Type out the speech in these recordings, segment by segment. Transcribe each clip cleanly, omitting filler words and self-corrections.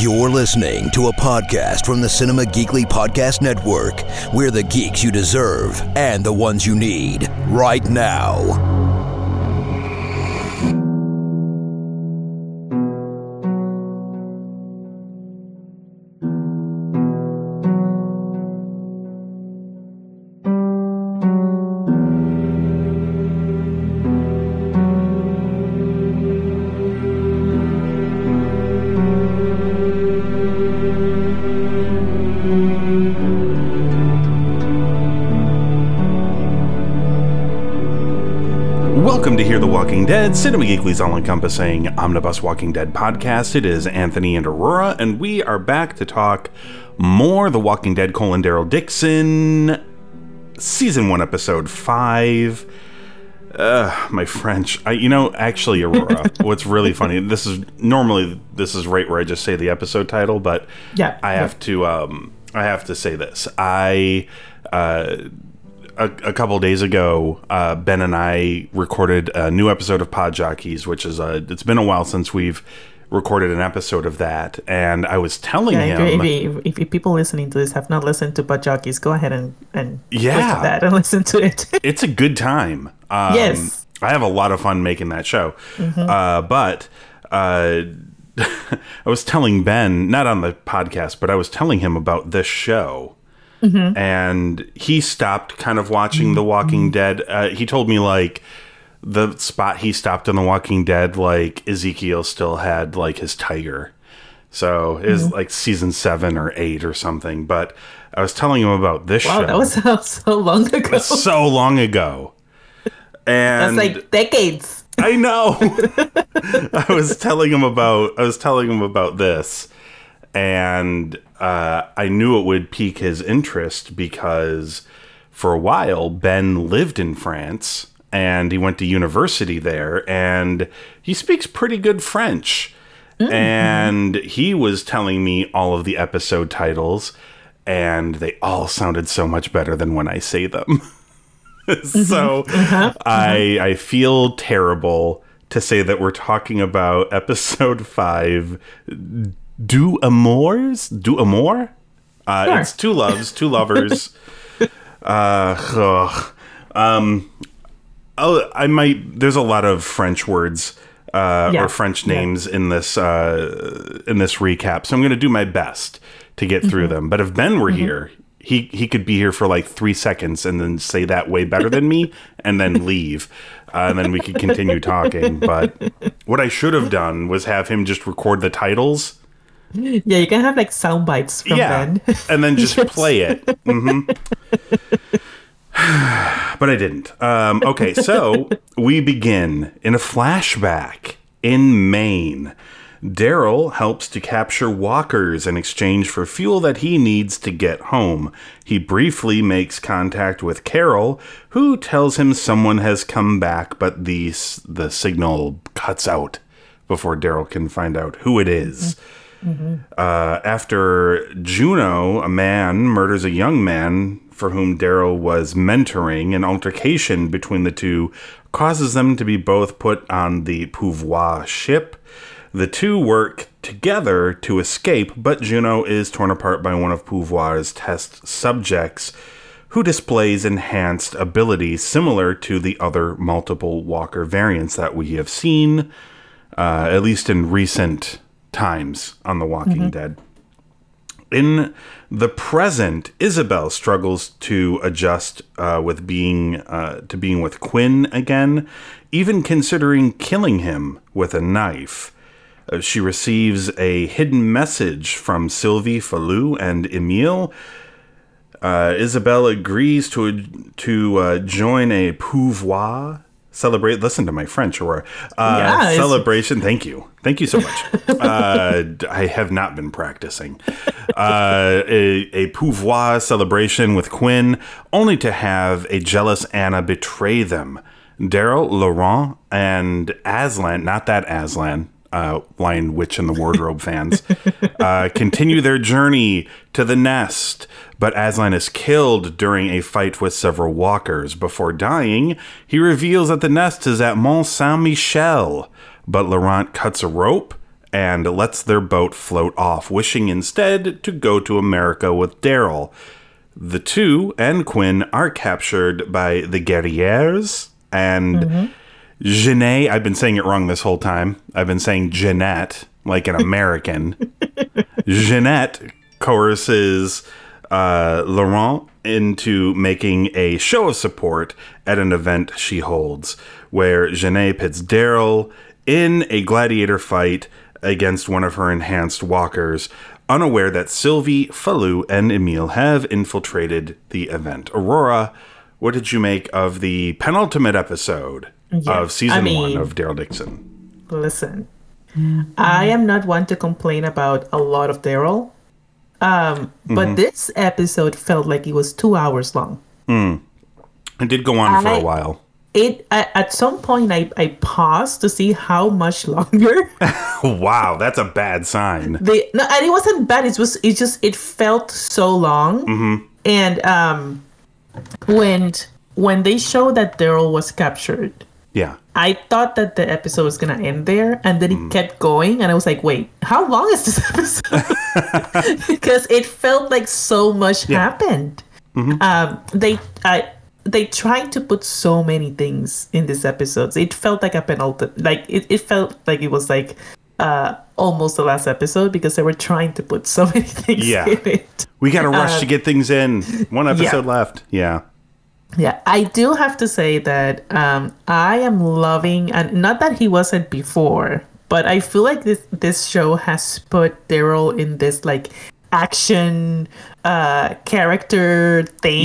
You're listening to a podcast from the Cinema Geekly Podcast Network. We're the geeks you deserve and the ones you need right now. Welcome to Hear the Walking Dead, Cinema Geekly's all-encompassing omnibus Walking Dead podcast. It is Anthony and Aurora, and we are back to talk more The Walking Dead: Daryl Dixon, Season 1, Episode 5. My French. Actually, Aurora, what's really funny, this is right where I just say the episode title, but yeah, I have to say this. A couple days ago, Ben and I recorded a new episode of Pod Jockeys, which is it's been a while since we've recorded an episode of that, and I was telling him... If people listening to this have not listened to Pod Jockeys, go ahead and look at that and listen to it. It's a good time. Yes. I have a lot of fun making that show. Mm-hmm. But I was telling Ben, not on the podcast, but I was telling him about this show. Mm-hmm. And he stopped kind of watching The Walking Dead. He told me, like, the spot he stopped in The Walking Dead, like, Ezekiel still had, like, his tiger. So it was, like, season 7 or 8 or something. But I was telling him about this show. Wow, that was so long ago. It was so long ago. And that's like decades. I know. I was telling him about this. And I knew it would pique his interest because for a while, Ben lived in France and he went to university there and he speaks pretty good French. Mm-hmm. And he was telling me all of the episode titles and they all sounded so much better than when I say them. So I feel terrible to say that we're talking about episode 5, Du Amours? Du Amour? Sure. It's two loves, two lovers. There's a lot of French words or French names in this recap, so I'm going to do my best to get through them. But if Ben were here, he could be here for like 3 seconds and then say that way better than me and then leave. And then we could continue talking. But what I should have done was have him just record the titles. Yeah, you can have like sound bites from Ben. And then just play it. Mm-hmm. But I didn't. Okay, so we begin in a flashback in Maine. Daryl helps to capture walkers in exchange for fuel that he needs to get home. He briefly makes contact with Carol, who tells him someone has come back, but the signal cuts out before Daryl can find out who it is. Mm-hmm. After Juno, a man, murders a young man for whom Daryl was mentoring, an altercation between the two causes them to be both put on the Pouvoir ship. The two work together to escape, but Juno is torn apart by one of Pouvoir's test subjects, who displays enhanced abilities similar to the other multiple Walker variants that we have seen, at least in recent times on The Walking Dead. In the present, Isabel struggles to adjust with being with Quinn again, even considering killing him with a knife. She receives a hidden message from Sylvie, Falou, and Emile. Isabel agrees to join a Pouvoir listen to my French, or celebration. Thank you so much. I have not been practicing. A Pouvoir celebration with Quinn, only to have a jealous Anna betray them. Daryl, Laurent, and Aslan, not that Aslan, Lion Witch in the Wardrobe fans, continue their journey to the nest, but Aslan is killed during a fight with several walkers. Before dying, he reveals that the nest is at Mont Saint-Michel, but Laurent cuts a rope and lets their boat float off, wishing instead to go to America with Daryl. The two and Quinn are captured by the Guerriers, and Jeanette, I've been saying it wrong this whole time. I've been saying Jeanette, like an American. Jeanette coerces Laurent into making a show of support at an event she holds, where Jeanette pits Daryl in a gladiator fight against one of her enhanced walkers, unaware that Sylvie, Falou, and Emile have infiltrated the event. Aurora, what did you make of the penultimate episode of season 1 of Daryl Dixon? Listen, I am not one to complain about a lot of Daryl, but this episode felt like it was 2 hours long. It did go on for a while. At some point, I paused to see how much longer. Wow, that's a bad sign. And it wasn't bad. It felt so long. And when they showed that Daryl was captured, I thought that the episode was gonna end there, and then it kept going, and I was like, "Wait, how long is this episode?" Because it felt like so much happened. They tried to put so many things in these episodes. It felt like a penultimate. Like it felt like it was like almost the last episode, because they were trying to put so many things in it. We got to rush to get things in. One episode left. Yeah, I do have to say that I am loving, and not that he wasn't before, but I feel like this show has put Daryl in this like action character thing.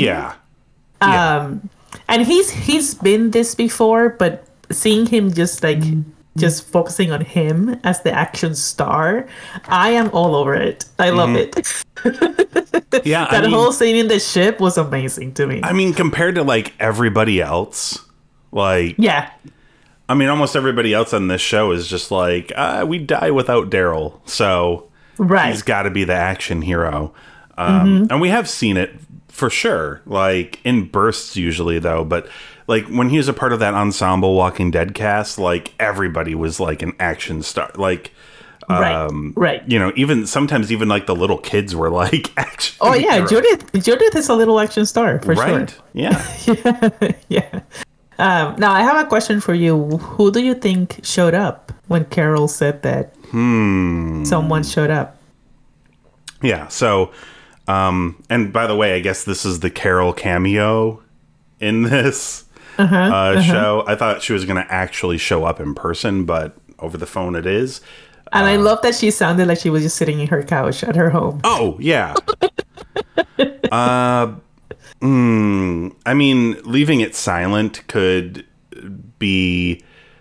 And he's been this before, but seeing him just focusing on him as the action star, I am all over it. I love it. That whole scene in the ship was amazing to me. I mean, compared to like everybody else, like I mean, almost everybody else on this show is just like, we die without Daryl, so he's got to be the action hero. And we have seen it for sure, like in bursts usually though, but like when he was a part of that ensemble Walking Dead cast, like everybody was like an action star, like you know, even sometimes even like the little kids were like action heroes. Judith is a little action star for sure. Now I have a question for you. Who do you think showed up when Carol said that someone showed up? So and by the way, I guess this is the Carol cameo in this show. I thought she was going to actually show up in person, but over the phone it is. And I love that she sounded like she was just sitting in her couch at her home. Oh, yeah. I mean, leaving it silent could be...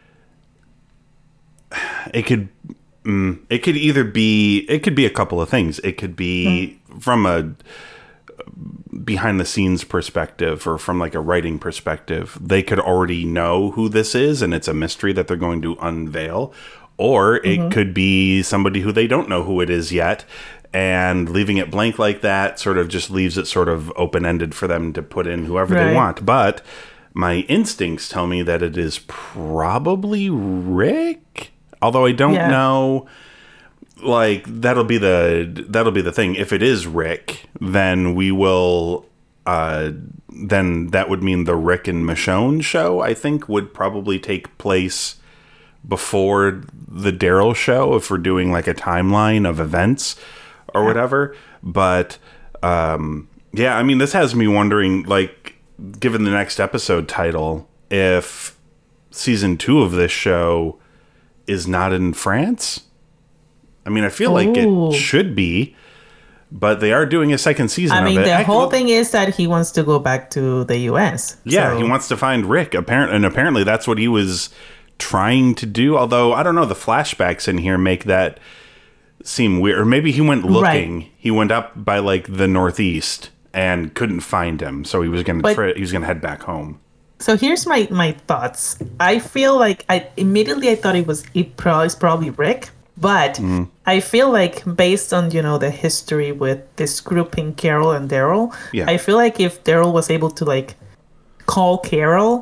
It could either be... It could be a couple of things. It could be from a behind the scenes perspective, or from like a writing perspective. They could already know who this is, and it's a mystery that they're going to unveil. Or it could be somebody who they don't know who it is yet, and leaving it blank like that sort of just leaves it sort of open-ended for them to put in whoever they want. But my instincts tell me that it is probably Rick, although I don't know. Like that'll be the thing. If it is Rick, then we will. Then that would mean the Rick and Michonne show, I think, would probably take place before the Daryl show, if we're doing like a timeline of events or whatever. But I mean, this has me wondering, like, given the next episode title, if season 2 of this show is not in France. I mean, I feel like it should be, but they are doing a second season of it. I mean, the whole thing is that he wants to go back to the U.S. Yeah, he wants to find Rick. Apparently that's what he was trying to do. Although, I don't know, the flashbacks in here make that seem weird. Or maybe he went looking. Right. He went up by, like, the Northeast and couldn't find him. So he was going to head back home. So here's my thoughts. I feel like I thought it probably Rick. But I feel like based on, the history with this grouping, Carol and Daryl, I feel like if Daryl was able to, like, call Carol,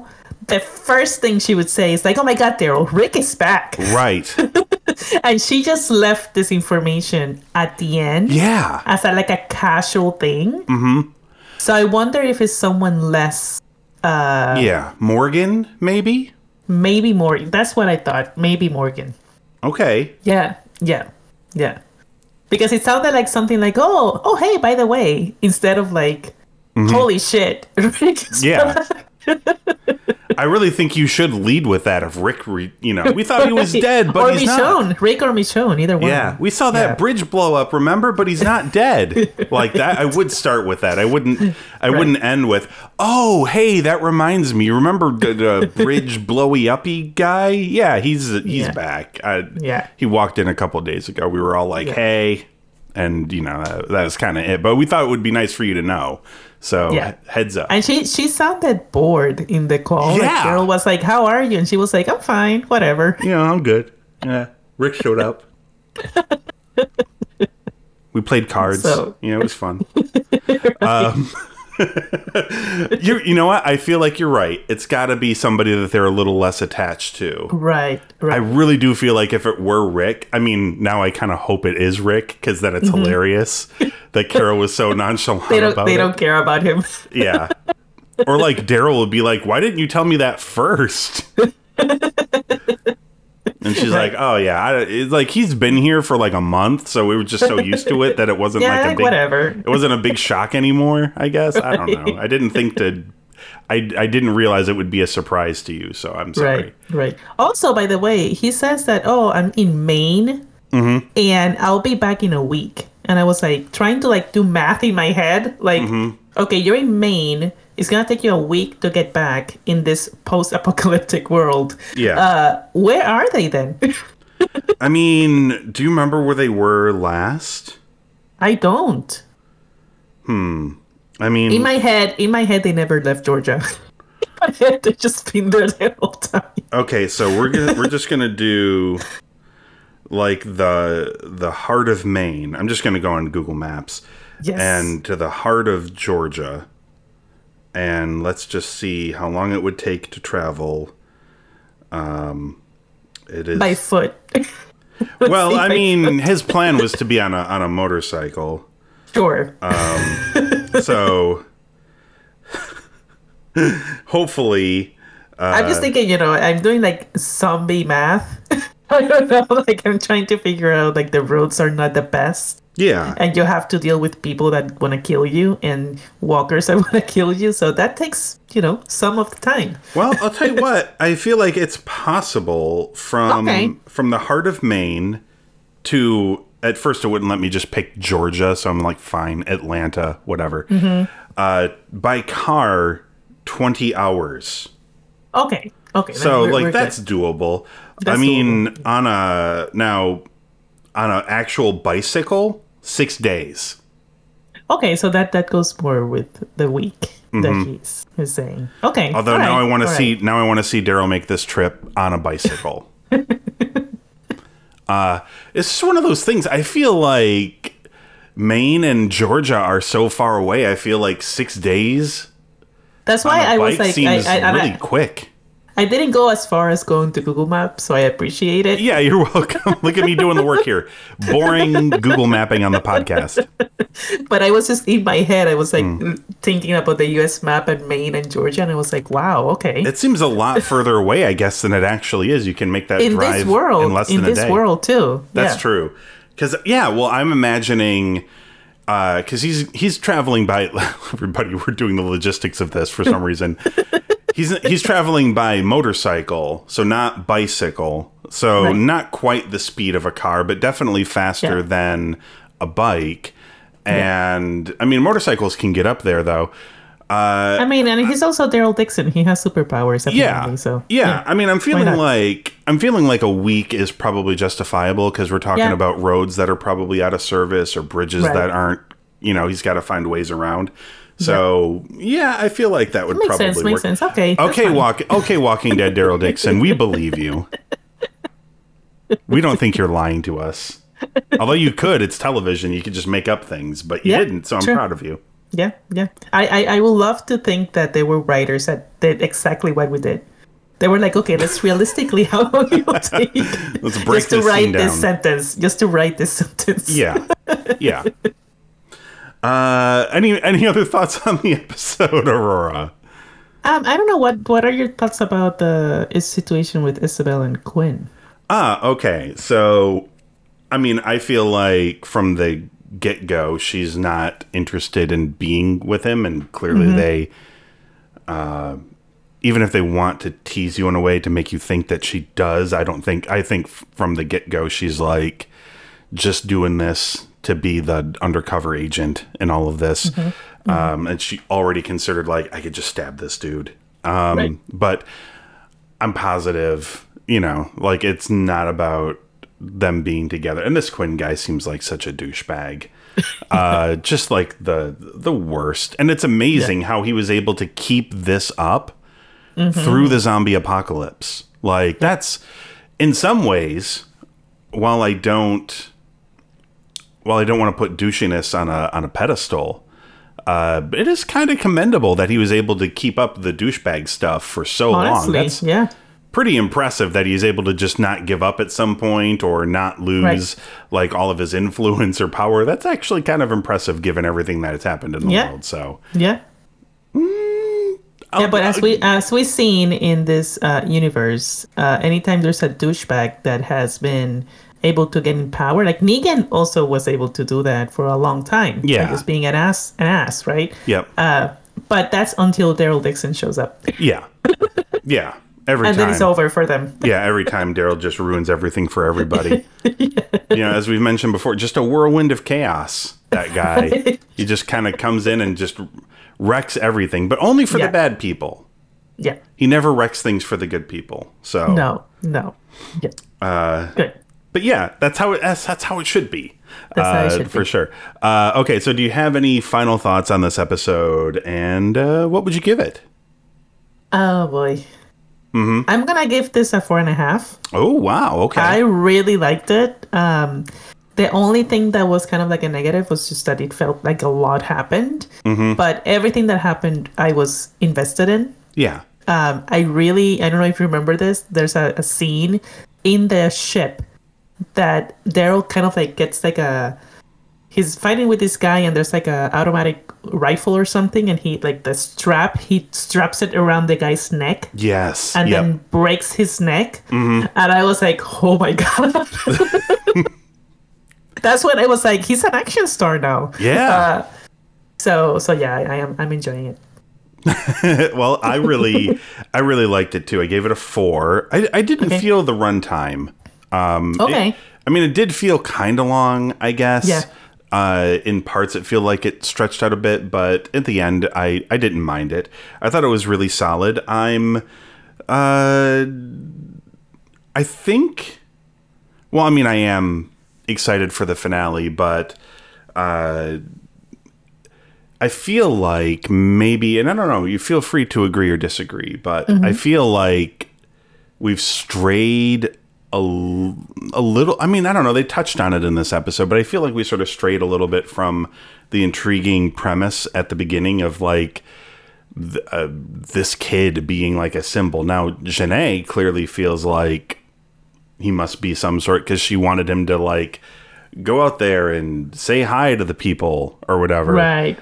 the first thing she would say is like, "Oh my God, Daryl, Rick is back." Right. And she just left this information at the end. Yeah. As like a casual thing. Mm-hmm. So I wonder if it's someone less. Yeah. Morgan, maybe? Maybe Morgan. That's what I thought. Maybe Morgan. Okay. Yeah. Because it sounded like something like, oh, hey, by the way, instead of like, holy shit. Yeah. I really think you should lead with that if Rick, we thought he was dead, but or he's Michonne. not. Rick or Michonne, either one. Yeah, we saw that bridge blow up, remember? But he's not dead. Like that, I would start with that. I wouldn't end with, oh, hey, that reminds me. Remember the bridge blowy uppy guy? Yeah, he's back. He walked in a couple of days ago. We were all like, hey, and that was kind of it. But we thought it would be nice for you to know. So heads up. And she sounded bored in the call. Yeah. Like, Daryl was like, how are you? And she was like, I'm fine, whatever. I'm good. Yeah. Rick showed up. We played cards. So. It was fun. You know what? I feel like you're right. It's got to be somebody that they're a little less attached to. Right. I really do feel like if it were Rick, I mean, now I kind of hope it is Rick because then it's hilarious that Carol was so nonchalant about it. They don't care about him. Yeah. Or like Daryl would be like, why didn't you tell me that first? And she's like, oh, yeah. It's like he's been here for like a month. So we were just so used to it that it wasn't like a big, whatever. It wasn't a big shock anymore, I guess. I don't know. I didn't think I didn't realize it would be a surprise to you. So I'm sorry. Right. Also, by the way, he says that, I'm in Maine and I'll be back in a week. And I was like trying to like do math in my head. Like, okay, you're in Maine. It's going to take you a week to get back in this post-apocalyptic world. Yeah. Where are they then? I mean, do you remember where they were last? I don't. I mean... In my head, they never left Georgia. In my head, they've just been there the whole time. Okay, so we're just going to do... like the heart of Maine. I'm just going to go on Google Maps. Yes. And to the heart of Georgia. And let's just see how long it would take to travel. It is by foot. Well, I mean, his plan was to be on a motorcycle. Sure. So hopefully I'm just thinking, I'm doing like zombie math. I don't know, like I'm trying to figure out like the roads are not the best. Yeah. And you have to deal with people that want to kill you and walkers that want to kill you. So that takes, some of the time. Well, I'll tell you what. I feel like it's possible from the heart of Maine to, at first it wouldn't let me just pick Georgia. So I'm like, fine, Atlanta, whatever. By car, 20 hours. Okay. So that's doable. Doable. On an actual bicycle, 6 days. Okay, so that goes more with the week that he's saying. Okay. Although now I want to see Daryl make this trip on a bicycle. It's just one of those things. I feel like Maine and Georgia are so far away. I feel like 6 days. That's why I was like, seems really quick. I didn't go as far as going to Google Maps, so I appreciate it. Yeah, you're welcome. Look at me doing the work here. Boring Google mapping on the podcast. But I was just in my head, I was like thinking about the U.S. map and Maine and Georgia, and I was like, wow, okay. It seems a lot further away, I guess, than it actually is. You can make that drive in less than a day. In this world, too. That's true. Because, I'm imagining... because he's traveling by... Everybody, we're doing the logistics of this for some reason. He's traveling by motorcycle, so not bicycle. So not quite the speed of a car, but definitely faster than a bike. And, I mean, motorcycles can get up there, though. And he's also Daryl Dixon. He has superpowers. Apparently, I mean, I'm feeling like a week is probably justifiable because we're talking about roads that are probably out of service or bridges that aren't, he's got to find ways around. So, I feel like that would probably work. Makes sense. Okay, Walking Dead Daryl Dixon, we believe you. We don't think you're lying to us. Although you could, it's television. You could just make up things, but you didn't, so I'm proud of you. Yeah. I would love to think that there were writers that did exactly what we did. They were like, okay, let's realistically how long it will take let's break just to this write scene down. this sentence. Just to write this sentence. Yeah. Yeah. Any other thoughts on the episode, Aurora? I don't know what are your thoughts about the situation with Isabel and Quinn? Okay. So, I mean, I feel like from the get-go, she's not interested in being with him, and clearly they, even if they want to tease you in a way to make you think that she does, I think from the get-go, she's like just doing this to be the undercover agent in all of this. And she already considered, like, I could just stab this dude. Right. But I'm positive, like, it's not about them being together. And this Quinn guy seems like such a douchebag. Just like the worst. And it's amazing how he was able to keep this up through the zombie apocalypse. Like, that's, in some ways, while I don't want to put douchiness on a pedestal, it is kind of commendable that he was able to keep up the douchebag stuff for so long. That's pretty impressive that he's able to just not give up at some point or not lose like all of his influence or power. That's actually kind of impressive given everything that has happened in the world. So but as we've seen in this universe, anytime there's a douchebag that has been able to get in power, like Negan also was able to do that for a long time. Yeah, just being an ass, right? Yep. But that's until Daryl Dixon shows up. Yeah. Every and time. then it's over for them. Every time Daryl just ruins everything for everybody. As we've mentioned before, just a whirlwind of chaos. That guy, he just kind of comes in and just wrecks everything, but only for the bad people. Yeah, he never wrecks things for the good people. So no. Yeah. Good. But that's how it should be. That's how it should be. For sure. Okay, so do you have any final thoughts on this episode, and what would you give it? Oh boy. I'm gonna give this a 4.5. Oh wow! Okay. I really liked it. The only thing that was kind of like a negative was just that it felt like a lot happened. But everything that happened, I was invested in. Yeah. I don't know if you remember this. There's a scene in the ship that Daryl kind of like gets like he's fighting with this guy, and there's like a automatic rifle or something, and he straps it around the guy's neck. Yes. And then breaks his neck. And I was like, oh my God. That's when I was like, he's an action star now. Yeah. So I'm enjoying it. Well, I really liked it too. I gave it a 4. I didn't feel the runtime. Okay. It did feel kind of long, I guess. Yeah. In parts, it feel like it stretched out a bit, but at the end, I didn't mind it. I thought it was really solid. I am excited for the finale, but I feel like maybe, and I don't know, you feel free to agree or disagree, but I feel like we've strayed a little. I don't know, they touched on it in this episode, but I feel like we sort of strayed a little bit from the intriguing premise at the beginning of like this kid being like a symbol. Now, Janae clearly feels like he must be some sort, because she wanted him to like go out there and say hi to the people or whatever. Right.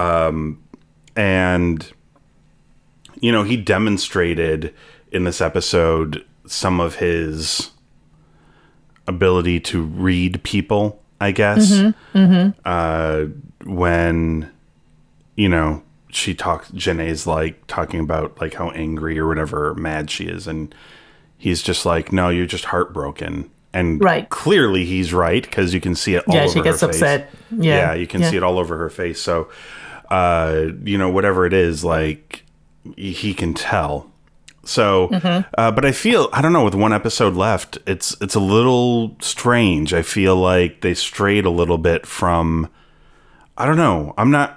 And he demonstrated in this episode some of his ability to read people, I guess. When Janae's like talking about like how angry or whatever, mad she is, and he's just like, no, you're just heartbroken. And clearly he's right, because you can see it all over her face. Yeah, she gets upset. Yeah, you can see it all over her face. So, whatever it is, like, he can tell. So, but I feel, I don't know, with one episode left, it's a little strange. I feel like they strayed a little bit from, I don't know. I'm not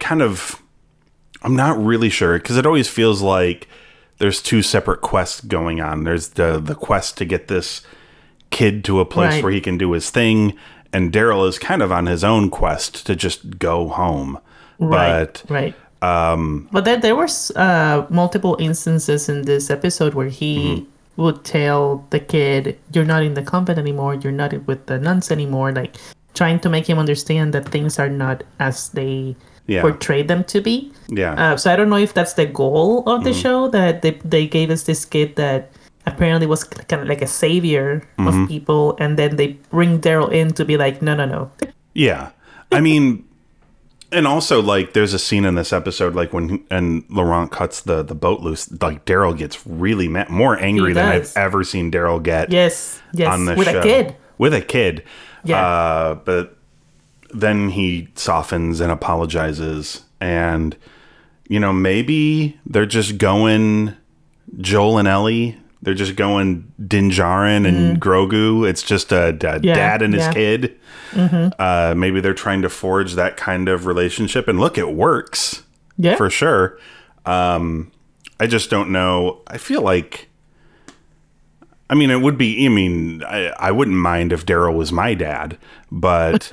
really sure, because it always feels like there's two separate quests going on. There's the quest to get this kid to a place where he can do his thing, and Daryl is kind of on his own quest to just go home. But But there was multiple instances in this episode where he would tell the kid, "You're not in the convent anymore. You're not with the nuns anymore." Like trying to make him understand that things are not as they portrayed them to be. Yeah. So I don't know if that's the goal of the show, that they gave us this kid that apparently was kind of like a savior of people, and then they bring Daryl in to be like, no. Yeah. I mean, and also, like, there's a scene in this episode, like, when Laurent cuts the boat loose, like, Daryl gets really more angry than I've ever seen Daryl get on the show. With a kid. Yeah. But then he softens and apologizes, and, you know, maybe they're just going Joel and Ellie. They're just going Din Djarin and Grogu. It's just a dad and his kid. Maybe they're trying to forge that kind of relationship. And look, it works. Yeah. For sure. I just don't know. I feel like... I mean, it would be... I mean, I wouldn't mind if Daryl was my dad. But...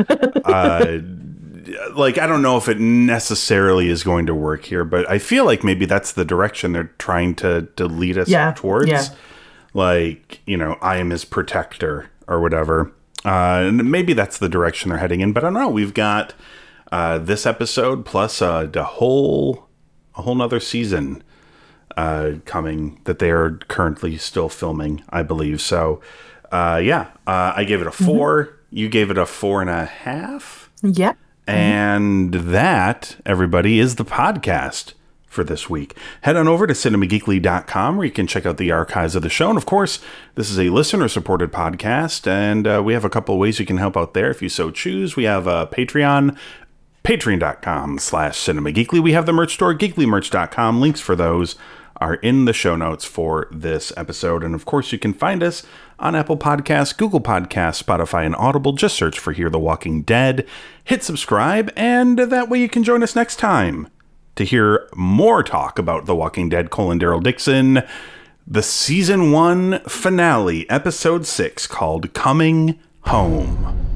like, I don't know if it necessarily is going to work here, but I feel like maybe that's the direction they're trying to lead us towards. Yeah. Like, you know, I am his protector or whatever. And maybe that's the direction they're heading in, but I don't know. We've got this episode plus a whole nother season coming that they are currently still filming, I believe. So, I gave it a 4. You gave it a 4.5. Yeah. And that, everybody, is the podcast for this week. Head on over to cinemageekly.com where you can check out the archives of the show. And of course, this is a listener-supported podcast, and we have a couple of ways you can help out there if you so choose. We have a Patreon, patreon.com/cinemageekly. We have the merch store, geeklymerch.com. Links for those are in the show notes for this episode. And of course, you can find us on Apple Podcasts, Google Podcasts, Spotify, and Audible. Just search for Hear the Walking Dead. Hit subscribe, and that way you can join us next time to hear more talk about The Walking Dead, Daryl Dixon, the Season 1 finale, Episode 6, called Coming Home.